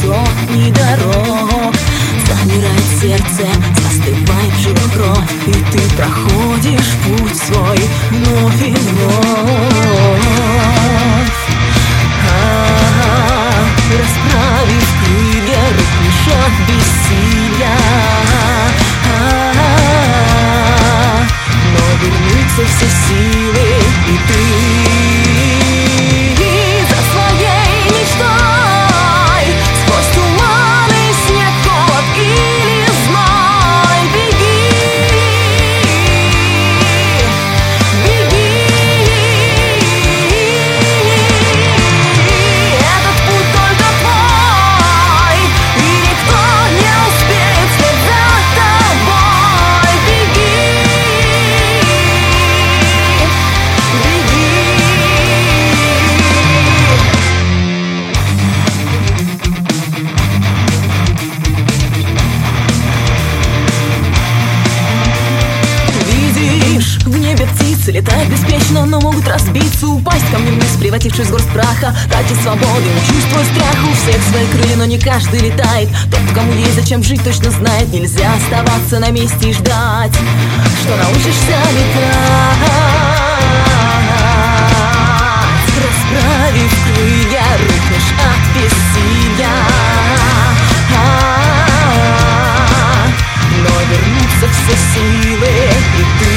сотни дорог. Замирает сердце, застывает в жилах кровь, и ты проходишь путь свой вновь и вновь. Расправив крылья, рухнешь от бессилия. Но вернутся все силы, и ты за своей мечтой сквозь туманы, снег, холод или зной беги, беги. Этот путь только твой, и никто не успеет вслед за тобой. Беги, видишь, в небе птицы летают беспечно, но могут разбиться, упасть камнем вниз, превратившись в горсть праха. Ради свободы мы чувствуем страх, у всех свои крылья, но не каждый летает. Тот, кому есть зачем жить, точно знает. Нельзя оставаться на месте и ждать, что научишься летать. Расправив крылья, рухнешь от бессилия. Но вернутся все силы, и ты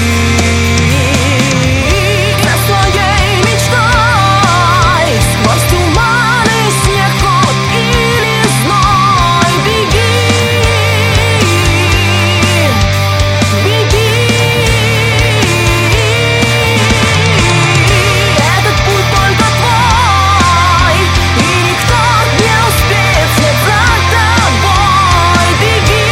за своей мечтой сквозь туманы, снег, холод или зной беги, беги. Этот путь только твой, и никто не успеет вслед за тобой. Беги,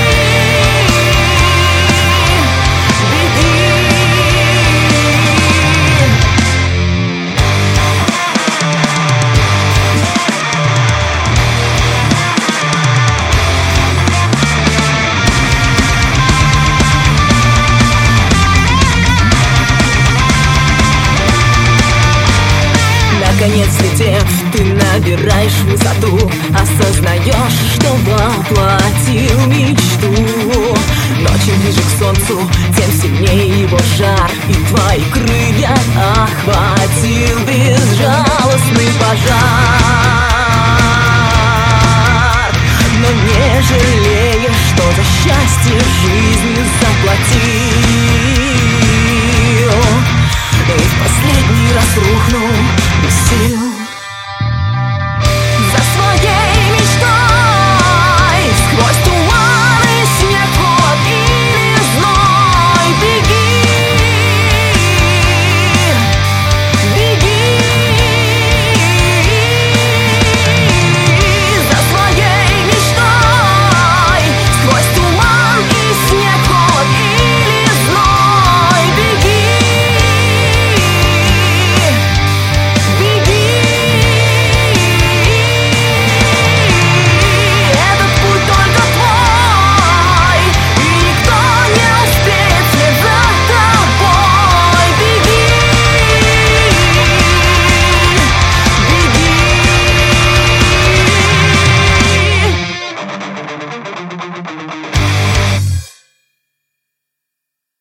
наконец летев, ты набираешь высоту, осознаешь, что воплотил мечту. Но чем ближе к солнцу, тем сильнее его жар, и твои крылья охватил безжалостный пожар.